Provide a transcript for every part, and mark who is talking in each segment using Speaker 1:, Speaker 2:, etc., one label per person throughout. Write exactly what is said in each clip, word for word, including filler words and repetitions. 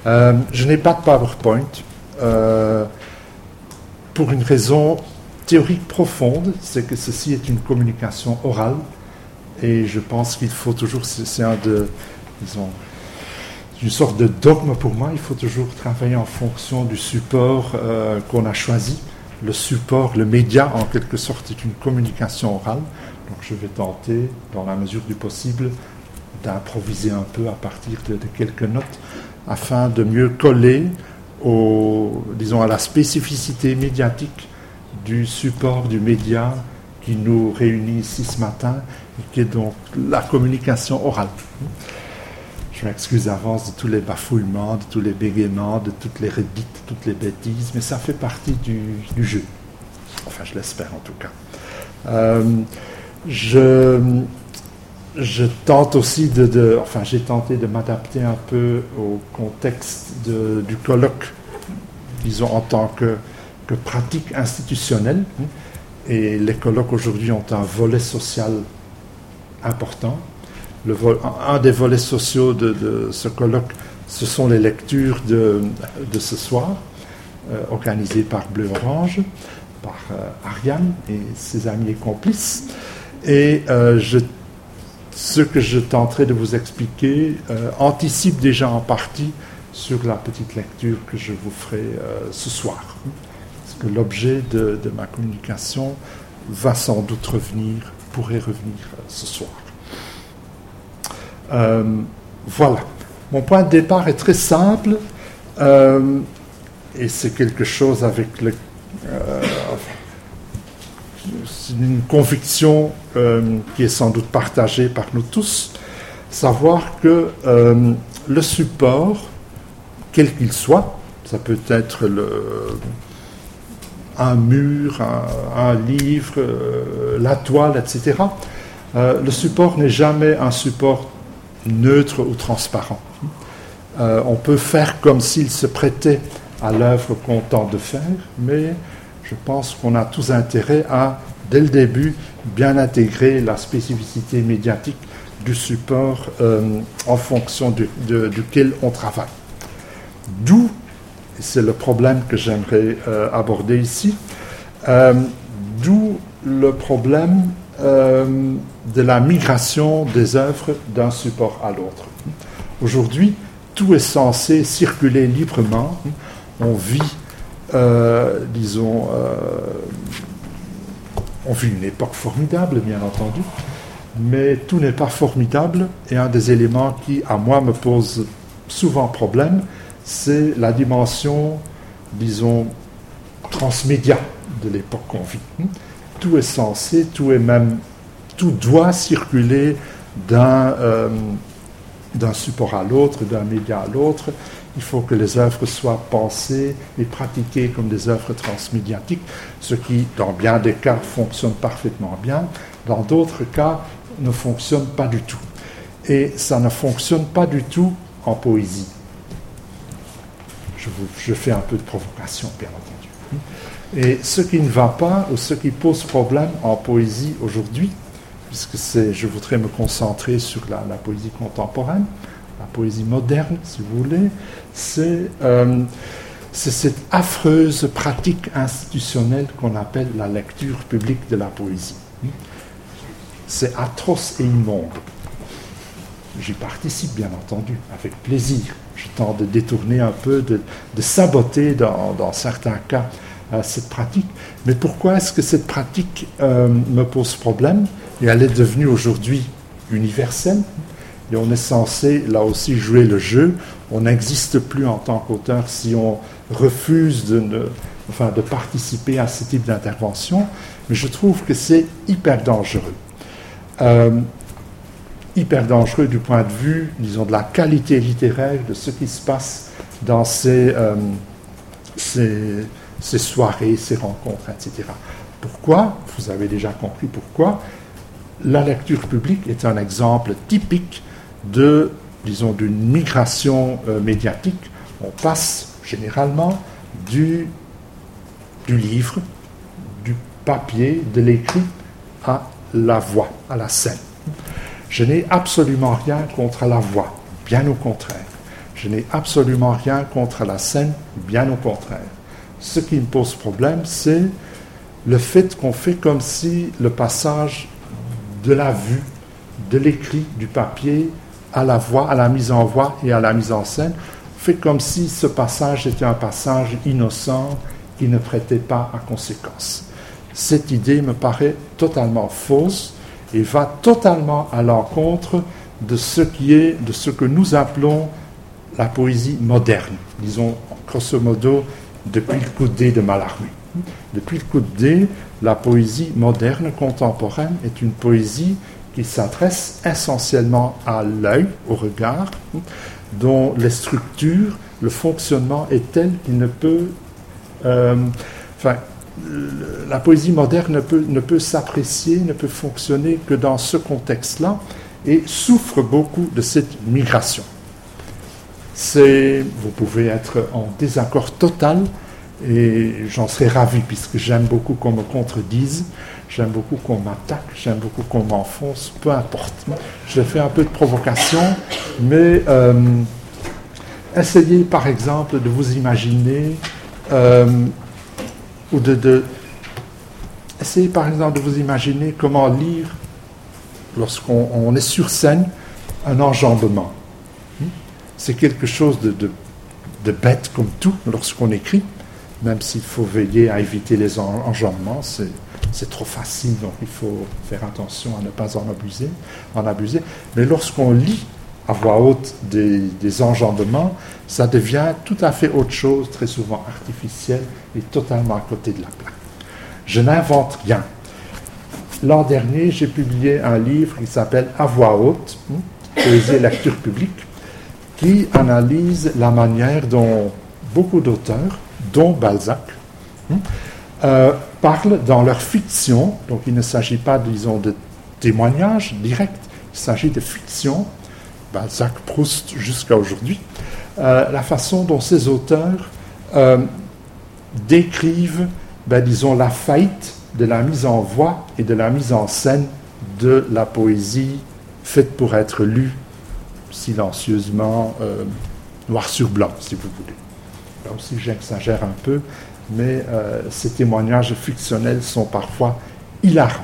Speaker 1: Euh, je n'ai pas de PowerPoint euh, pour une raison théorique profonde, c'est que ceci est une communication orale et je pense qu'il faut toujours, c'est un de, disons, une sorte de dogme pour moi, il faut toujours travailler en fonction du support euh, qu'on a choisi. Le support, le média en quelque sorte est une communication orale, donc je vais tenter dans la mesure du possible d'improviser un peu à partir de, de quelques notes afin de mieux coller au, disons, à la spécificité médiatique du support du média qui nous réunit ici ce matin et qui est donc la communication orale. Je m'excuse d'avance de tous les bafouillements, de tous les bégaiements, de toutes les redites, de toutes les bêtises, mais ça fait partie du, du jeu. Enfin, je l'espère en tout cas. Euh, je, je tente aussi de, de... Enfin, j'ai tenté de m'adapter un peu au contexte de, du colloque, disons, en tant que, que pratique institutionnelle. Et les colloques aujourd'hui ont un volet social important. Le vol, un des volets sociaux de, de ce colloque, ce sont les lectures de, de ce soir, euh, organisées par Bleu Orange, par euh, Ariane et ses amis et complices. Et euh, je, ce que je tenterai de vous expliquer euh, anticipe déjà en partie sur la petite lecture que je vous ferai euh, ce soir. Parce que l'objet de, de ma communication va sans doute revenir, pourrait revenir euh, ce soir. Euh, voilà. Mon point de départ est très simple euh, et c'est quelque chose avec le, euh, c'est une conviction euh, qui est sans doute partagée par nous tous, savoir que euh, le support, quel qu'il soit, ça peut être le, un mur, un, un livre, euh, la toile, et cetera. Euh, le support n'est jamais un support neutre ou transparent. Euh, on peut faire comme s'il se prêtait à l'œuvre qu'on tente de faire, mais je pense qu'on a tous intérêt à, dès le début, bien intégrer la spécificité médiatique du support euh, en fonction du, de, duquel on travaille. D'où, et c'est le problème que j'aimerais euh, aborder ici, euh, d'où le problème euh, de la migration des œuvres d'un support à l'autre. Aujourd'hui, tout est censé circuler librement. On vit, euh, disons, euh, on vit une époque formidable, bien entendu, mais tout n'est pas formidable. Et un des éléments qui, à moi, me pose souvent problème, c'est la dimension, disons, transmédia de l'époque qu'on vit. Tout est censé, tout est même, tout doit circuler d'un, euh, d'un support à l'autre, d'un média à l'autre. Il faut que les œuvres soient pensées et pratiquées comme des œuvres transmédiatiques, ce qui, dans bien des cas, fonctionne parfaitement bien. Dans d'autres cas, ne fonctionne pas du tout. Et ça ne fonctionne pas du tout en poésie. Je, vous, je fais un peu de provocation, bien entendu. Et ce qui ne va pas, ou ce qui pose problème en poésie aujourd'hui, puisque c'est, je voudrais me concentrer sur la, la poésie contemporaine, la poésie moderne, si vous voulez, c'est, euh, c'est cette affreuse pratique institutionnelle qu'on appelle la lecture publique de la poésie. C'est atroce et immonde. J'y participe, bien entendu, avec plaisir. Je tente de détourner un peu, de, de saboter dans, dans certains cas euh, cette pratique. Mais pourquoi est-ce que cette pratique euh, me pose problème? Et elle est devenue aujourd'hui universelle. Et on est censé, là aussi, jouer le jeu. On n'existe plus en tant qu'auteur si on refuse de, ne, enfin, de participer à ce type d'intervention. Mais je trouve que c'est hyper dangereux. Euh, hyper dangereux du point de vue, disons, de la qualité littéraire, de ce qui se passe dans ces, euh, ces, ces soirées, ces rencontres, et cetera. Pourquoi? Vous avez déjà compris pourquoi. La lecture publique est un exemple typique de, disons, d'une migration euh, médiatique. On passe généralement du, du livre, du papier, de l'écrit à la voix, à la scène. Je n'ai absolument rien contre la voix, bien au contraire. Je n'ai absolument rien contre la scène, bien au contraire. Ce qui me pose problème, c'est le fait qu'on fait comme si le passage de la vue, de l'écrit, du papier, à la voix, à la mise en voix et à la mise en scène, fait comme si ce passage était un passage innocent qui ne prêtait pas à conséquence. Cette idée me paraît totalement fausse et va totalement à l'encontre de ce qui est, de ce que nous appelons la poésie moderne, disons grosso modo depuis le coup de dé de Mallarmé. Depuis le coup de dé, la poésie moderne contemporaine est une poésie qui s'adresse essentiellement à l'œil, au regard, dont les structures, le fonctionnement est tel qu'il ne peut... Euh, enfin, la poésie moderne ne peut, ne peut s'apprécier, ne peut fonctionner que dans ce contexte-là et souffre beaucoup de cette migration. C'est, vous pouvez être en désaccord total et j'en serais ravi puisque j'aime beaucoup qu'on me contredise, j'aime beaucoup qu'on m'attaque, j'aime beaucoup qu'on m'enfonce, peu importe. Je fais un peu de provocation, mais euh, essayez par exemple de vous imaginer euh, ou de, de essayez par exemple de vous imaginer comment lire lorsqu'on on est sur scène un enjambement. C'est quelque chose de, de, de bête comme tout lorsqu'on écrit, même s'il faut veiller à éviter les enjambements, c'est, c'est trop facile, donc il faut faire attention à ne pas en abuser. En abuser. Mais lorsqu'on lit à voix haute des, des enjambements, ça devient tout à fait autre chose, très souvent artificiel et totalement à côté de la plaque. Je n'invente rien. L'an dernier, j'ai publié un livre qui s'appelle « À voix haute, poésie et lecture publique », qui analyse la manière dont beaucoup d'auteurs, dont Balzac, euh, parlent dans leur fiction. Donc il ne s'agit pas, disons, de témoignages directs, il s'agit de fiction, Balzac, Proust, jusqu'à aujourd'hui, euh, la façon dont ces auteurs euh, décrivent, ben, disons, la faillite de la mise en voix et de la mise en scène de la poésie faite pour être lue silencieusement, euh, noir sur blanc, si vous voulez. Là aussi, j'exagère un peu, mais euh, ces témoignages fictionnels sont parfois hilarants.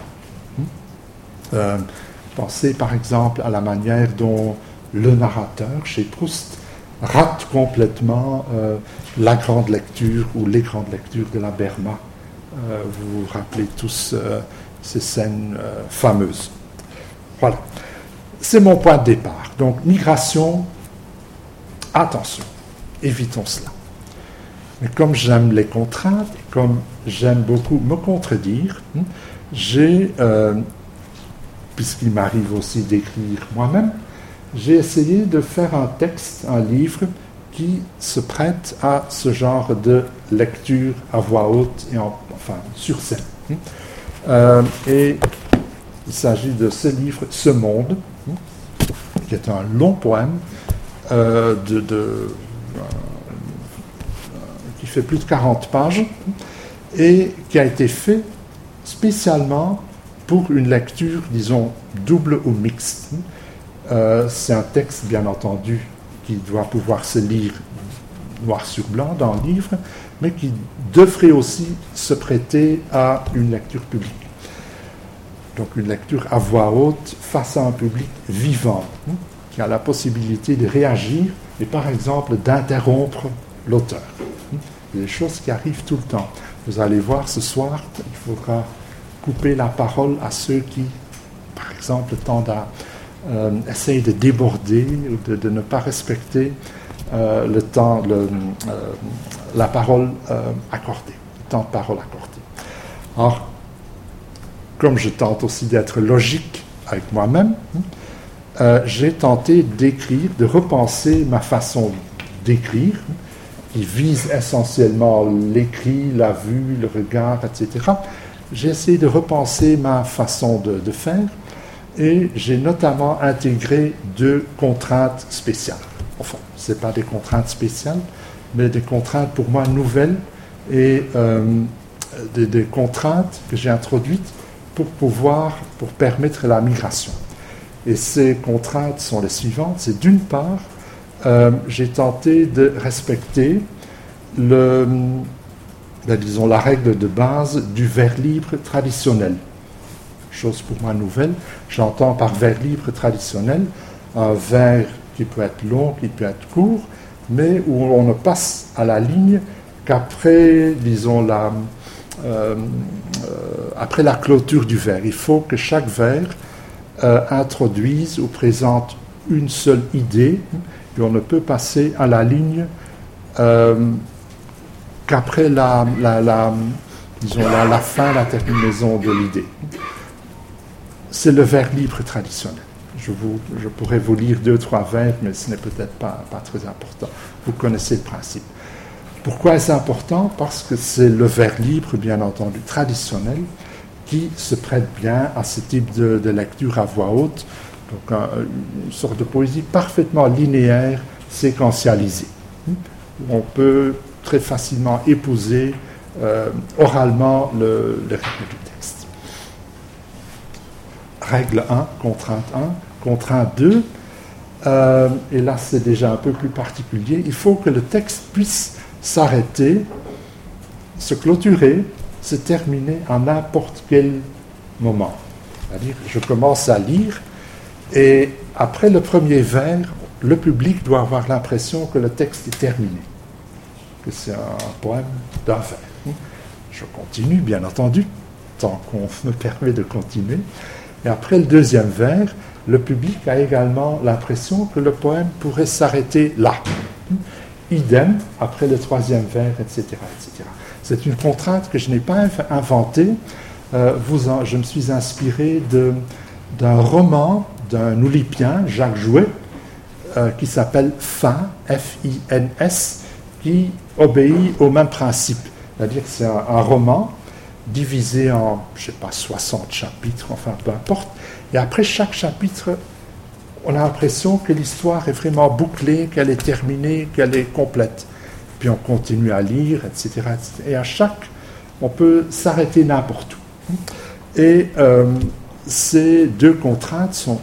Speaker 1: Euh, pensez par exemple à la manière dont le narrateur, chez Proust, rate complètement euh, la grande lecture ou les grandes lectures de la Berma. Euh, vous vous rappelez tous euh, ces scènes euh, fameuses. Voilà. C'est mon point de départ. Donc, migration, attention, évitons cela. Mais comme j'aime les contraintes, comme j'aime beaucoup me contredire, j'ai, euh, puisqu'il m'arrive aussi d'écrire moi-même, j'ai essayé de faire un texte, un livre, qui se prête à ce genre de lecture à voix haute, et en, enfin, sur scène. Euh, et il s'agit de ce livre, Ce Monde, qui est un long poème euh, de, de, euh, qui fait plus de quarante pages et qui a été fait spécialement pour une lecture, disons, double ou mixte. Euh, c'est un texte, bien entendu, qui doit pouvoir se lire noir sur blanc dans le livre, mais qui devrait aussi se prêter à une lecture publique. Donc une lecture à voix haute face à un public vivant, hein, qui a la possibilité de réagir et par exemple d'interrompre l'auteur. Hein. Il y a des choses qui arrivent tout le temps. Vous allez voir ce soir, il faudra couper la parole à ceux qui, par exemple, tendent à euh, essayer de déborder ou de, de ne pas respecter euh, le temps, le, euh, la parole euh, accordée, le temps de parole accordé. Alors, comme je tente aussi d'être logique avec moi-même, euh, j'ai tenté d'écrire, de repenser ma façon d'écrire, qui vise essentiellement l'écrit, la vue, le regard, et cetera. J'ai essayé de repenser ma façon de, de faire et j'ai notamment intégré deux contraintes spéciales. Enfin, ce n'est pas des contraintes spéciales, mais des contraintes pour moi nouvelles et euh, des, des contraintes que j'ai introduites pour pouvoir, pour permettre la migration. Et ces contraintes sont les suivantes. C'est d'une part euh, j'ai tenté de respecter le, ben, disons, la règle de base du vers libre traditionnel. Chose pour moi nouvelle. J'entends par vers libre traditionnel un vers qui peut être long, qui peut être court, mais où on ne passe à la ligne qu'après, disons, la, euh, euh, après la clôture du vers. Il faut que chaque vers euh, introduise ou présente une seule idée, et on ne peut passer à la ligne euh, qu'après la, la, la, disons, la, la fin, la terminaison de l'idée. C'est le vers libre traditionnel. Je, vous, je pourrais vous lire deux, trois vers, mais ce n'est peut-être pas, pas très important. Vous connaissez le principe. Pourquoi est-ce important? Parce que c'est le vers libre, bien entendu, traditionnel, qui se prête bien à ce type de, de lecture à voix haute. Donc, un, une sorte de poésie parfaitement linéaire, séquentialisée. On peut très facilement épouser euh, oralement le, le rythme du texte. Règle un, contrainte un. Contrainte deux, euh, et là c'est déjà un peu plus particulier, il faut que le texte puisse s'arrêter, se clôturer, se terminer à n'importe quel moment. C'est-à-dire, je commence à lire, et après le premier vers, le public doit avoir l'impression que le texte est terminé, que c'est un poème d'un vers. Je continue, bien entendu, tant qu'on me permet de continuer, et après le deuxième vers, le public a également l'impression que le poème pourrait s'arrêter là. Idem, après le troisième vers, et cetera, et cetera. C'est une contrainte que je n'ai pas inventée. Euh, vous en, je me suis inspiré de, d'un roman d'un Oulipien, Jacques Jouet, euh, qui s'appelle Fin, F I N S, qui obéit au même principe. C'est-à-dire que c'est un, un roman divisé en, je ne sais pas, soixante chapitres, enfin peu importe. Et après chaque chapitre, on a l'impression que l'histoire est vraiment bouclée, qu'elle est terminée, qu'elle est complète. Puis on continue à lire, et cetera, et cetera. Et à chaque, on peut s'arrêter n'importe où. Et euh, ces deux contraintes sont,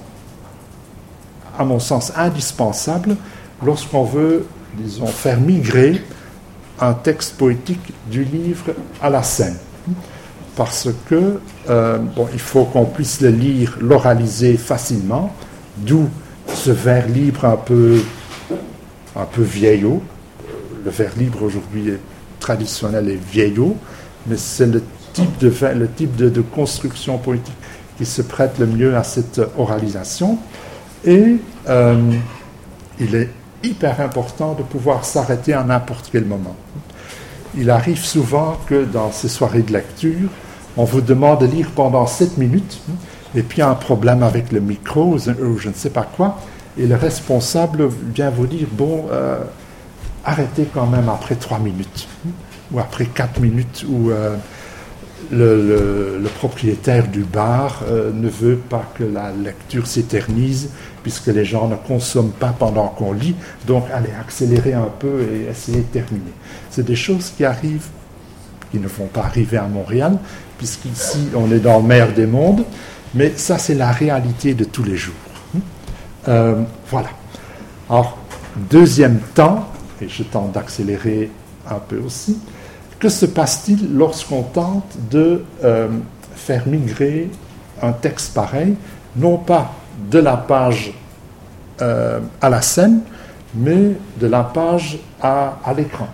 Speaker 1: à mon sens, indispensables lorsqu'on veut, disons, faire migrer un texte poétique du livre à la scène. Parce que, euh, bon, il faut qu'on puisse le lire, l'oraliser facilement, d'où ce vers libre un peu, un peu vieillot. Le vers libre aujourd'hui est traditionnel et vieillot, mais c'est le type de, le type de, de construction poétique qui se prête le mieux à cette oralisation. Et euh, il est hyper important de pouvoir s'arrêter à n'importe quel moment. Il arrive souvent que dans ces soirées de lecture, on vous demande de lire pendant sept minutes, et puis il y a un problème avec le micro, ou je ne sais pas quoi, et le responsable vient vous dire, bon, euh, arrêtez quand même après trois minutes, ou après quatre minutes, ou euh, le, le, le propriétaire du bar euh, ne veut pas que la lecture s'éternise, puisque les gens ne consomment pas pendant qu'on lit, donc allez, accélérez un peu et essayez de terminer. C'est des choses qui arrivent, qui ne vont pas arriver à Montréal, puisqu'ici on est dans le meilleur des mondes, mais ça c'est la réalité de tous les jours. Euh, voilà. Alors, deuxième temps, et je tente d'accélérer un peu aussi, que se passe-t-il lorsqu'on tente de euh, faire migrer un texte pareil, non pas de la page euh, à la scène, mais de la page à, à l'écran.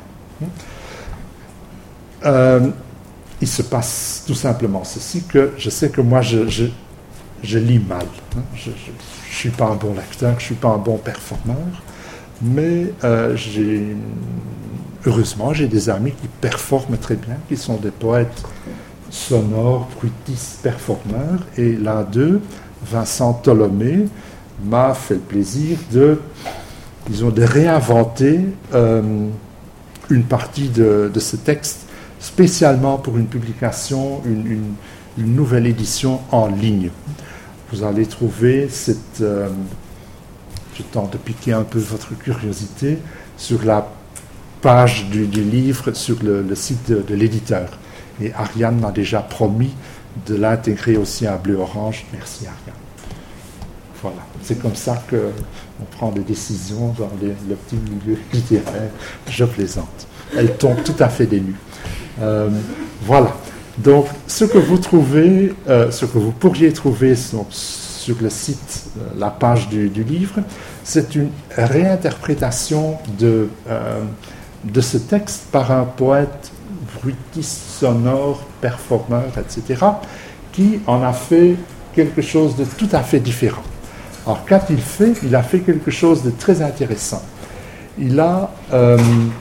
Speaker 1: Euh, il se passe tout simplement ceci, que je sais que moi je, je, je lis mal. Hein. Je ne suis pas un bon lecteur, je ne suis pas un bon performeur, mais euh, j'ai, heureusement j'ai des amis qui performent très bien, qui sont des poètes sonores, bruitistes, performeurs, et l'un d'eux, Vincent Tholomé, m'a fait le plaisir de, disons, de réinventer euh, une partie de, de ce texte spécialement pour une publication, une, une, une nouvelle édition en ligne. Vous allez trouver cette... Euh, je tente de piquer un peu votre curiosité sur la page du, du livre sur le, le site de, de l'éditeur. Et Ariane m'a déjà promis de l'intégrer aussi à Bleu Orange. Merci Ariane. Voilà, c'est comme ça que on prend des décisions dans les, le petit milieu littéraire. Je plaisante. Elle tombe tout à fait des nues. Euh, voilà. Donc, ce que vous trouvez, euh, ce que vous pourriez trouver sur, sur le site, euh, la page du, du livre, c'est une réinterprétation de, euh, de ce texte par un poète bruitiste, sonore, performeur, et cetera, qui en a fait quelque chose de tout à fait différent. Alors, qu'a-t-il fait? Il a fait quelque chose de très intéressant. Il a, euh,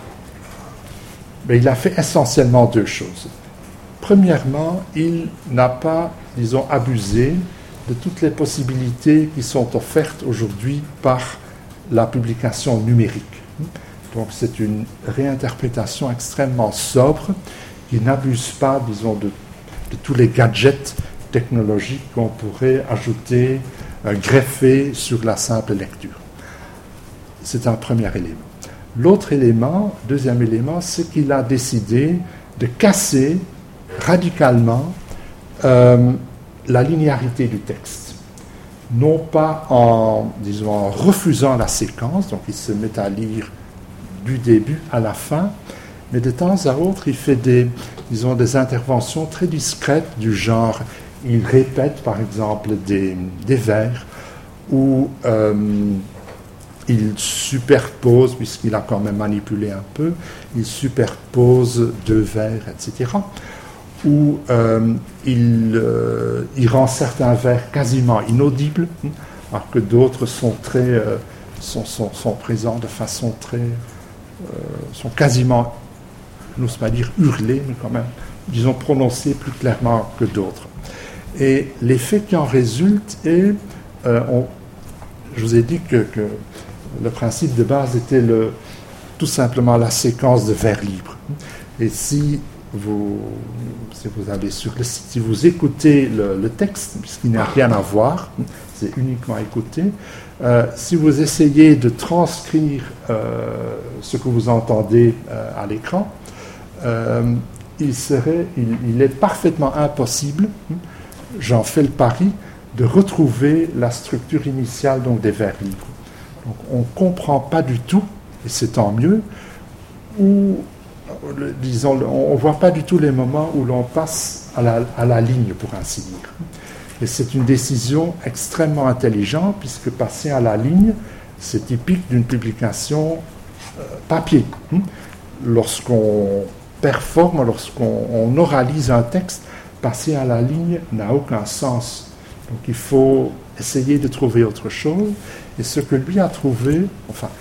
Speaker 1: ben, il a fait essentiellement deux choses. Premièrement, il n'a pas, disons, abusé de toutes les possibilités qui sont offertes aujourd'hui par la publication numérique. Donc, c'est une réinterprétation extrêmement sobre qui n'abuse pas, disons, de, de tous les gadgets technologiques qu'on pourrait ajouter, euh, greffer sur la simple lecture. C'est un premier élément. L'autre élément, deuxième élément, c'est qu'il a décidé de casser radicalement euh, la linéarité du texte. Non pas en, disons, en refusant la séquence, donc il se met à lire du début à la fin, mais de temps à autre, il fait des, disons, des interventions très discrètes du genre, il répète par exemple des, des vers, ou euh, il superpose, puisqu'il a quand même manipulé un peu, il superpose deux vers, et cetera, où euh, il, euh, il rend certains vers quasiment inaudibles, alors que d'autres sont, très, euh, sont, sont, sont présents de façon très... Euh, sont quasiment, je n'ose pas dire hurlés, mais quand même, disons, prononcés plus clairement que d'autres. Et l'effet qui en résulte est, euh, on, je vous ai dit que, que le principe de base était le, tout simplement la séquence de vers libres. Et si vous, si vous allez sur le site, si vous écoutez le, le texte, puisqu'il n'y a rien à voir, c'est uniquement écouter, euh, si vous essayez de transcrire euh, ce que vous entendez euh, à l'écran, euh, il, serait, il, il est parfaitement impossible, j'en fais le pari, de retrouver la structure initiale donc, des vers libres. Donc on ne comprend pas du tout, et c'est tant mieux, ou disons, on ne voit pas du tout les moments où l'on passe à la, à la ligne, pour ainsi dire. Et c'est une décision extrêmement intelligente, puisque passer à la ligne, c'est typique d'une publication euh, papier. Lorsqu'on performe, lorsqu'on on oralise un texte, passer à la ligne n'a aucun sens. Donc il faut essayer de trouver autre chose. Et ce que lui a trouvé, enfin,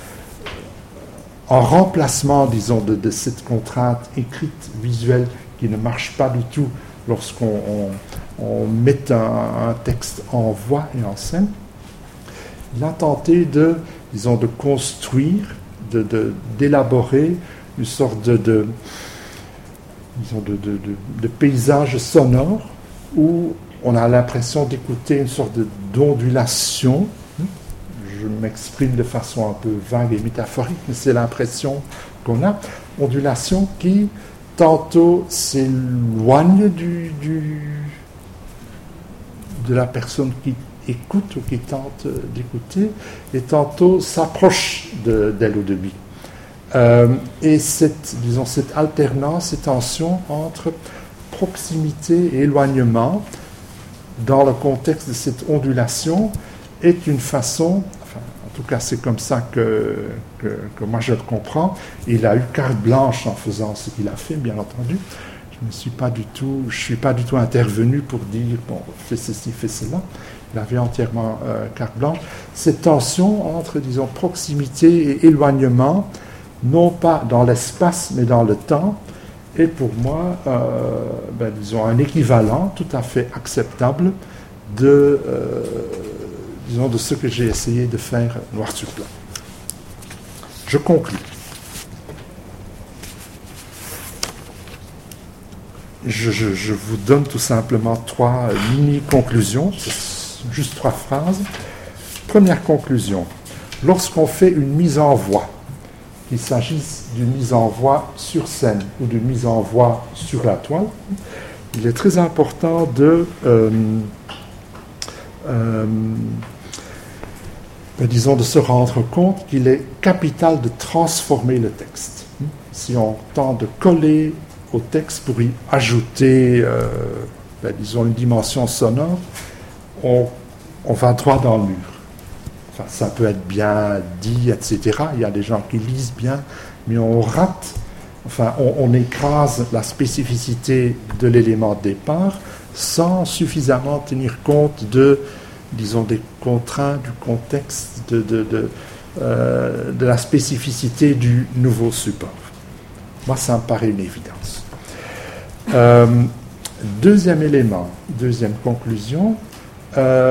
Speaker 1: en remplacement, disons, de, de cette contrainte écrite, visuelle, qui ne marche pas du tout lorsqu'on on, on met un, un texte en voix et en scène, il a tenté de, disons, de construire, de, de, d'élaborer une sorte de, de, disons, de, de, de, de paysage sonore où on a l'impression d'écouter une sorte de, d'ondulation. Je m'exprime de façon un peu vague et métaphorique, mais c'est l'impression qu'on a. Ondulation qui, tantôt, s'éloigne du, du, de la personne qui écoute ou qui tente d'écouter, et tantôt s'approche de, d'elle ou de lui. Euh, et cette, disons, cette alternance, cette tension entre proximité et éloignement, dans le contexte de cette ondulation, est une façon... En tout cas, c'est comme ça que, que, que moi je le comprends. Il a eu carte blanche en faisant ce qu'il a fait, bien entendu. Je ne suis pas du tout, je suis pas du tout intervenu pour dire bon, fais ceci, fais cela. Il avait entièrement euh, carte blanche. Cette tension entre, disons, proximité et éloignement, non pas dans l'espace, mais dans le temps, est pour moi, euh, ben, disons, un équivalent tout à fait acceptable de euh, disons, de ce que j'ai essayé de faire noir sur blanc. Je conclus. Je, je, je vous donne tout simplement trois mini-conclusions, juste trois phrases. Première conclusion, lorsqu'on fait une mise en voix, qu'il s'agisse d'une mise en voix sur scène ou d'une mise en voix sur la toile, il est très important de... Euh, euh, ben, disons, de se rendre compte qu'il est capital de transformer le texte. Si on tente de coller au texte pour y ajouter, euh, ben, disons, une dimension sonore, on, on va droit dans le mur. Enfin, ça peut être bien dit, et cetera. Il y a des gens qui lisent bien, mais on rate, enfin, on, on écrase la spécificité de l'élément de départ sans suffisamment tenir compte de, disons, des contraintes, du contexte, de, de, de, euh, de la spécificité du nouveau support. Moi, ça me paraît une évidence. Euh, deuxième élément, deuxième conclusion, euh,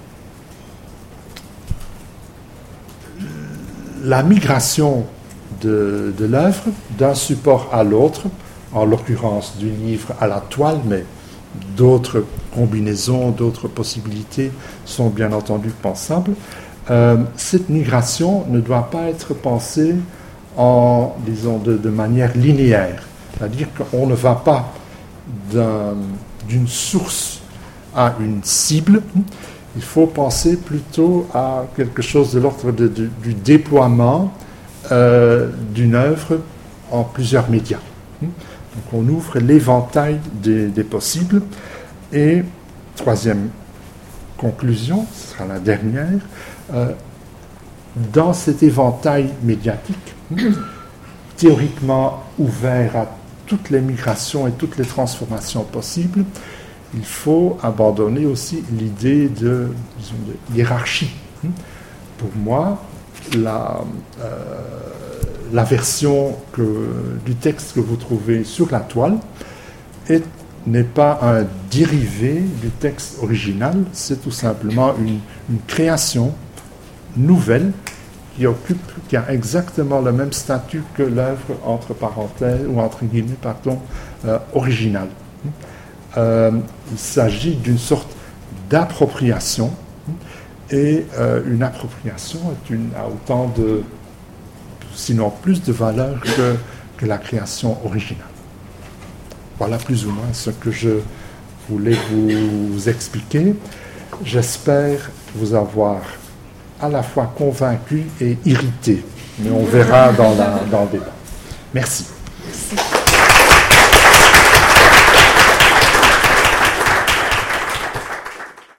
Speaker 1: la migration de, de l'œuvre d'un support à l'autre, en l'occurrence du livre à la toile, mais d'autres combinaisons, d'autres possibilités sont bien entendu pensables. Euh, cette migration ne doit pas être pensée en, disons, de, de manière linéaire. C'est-à-dire qu'on ne va pas d'un, d'une source à une cible. Il faut penser plutôt à quelque chose de l'ordre de, de, du déploiement euh, d'une œuvre en plusieurs médias. Donc on ouvre l'éventail des, des possibles. Et troisième conclusion, ce sera la dernière, euh, dans cet éventail médiatique, théoriquement ouvert à toutes les migrations et toutes les transformations possibles, il faut abandonner aussi l'idée de, disons, de hiérarchie. Pour moi, la, euh, la version que, du texte que vous trouvez sur la toile est, n'est pas un dérivé du texte original, c'est tout simplement une, une création nouvelle qui occupe, qui a exactement le même statut que l'œuvre entre parenthèses, ou entre guillemets, pardon, euh, originale. Euh, il s'agit d'une sorte d'appropriation, et euh, une appropriation est une, a autant de, sinon plus de valeur que, que la création originale. Voilà plus ou moins ce que je voulais vous expliquer. J'espère vous avoir à la fois convaincu et irrité, mais on verra dans, la, dans le débat. Merci.
Speaker 2: Merci.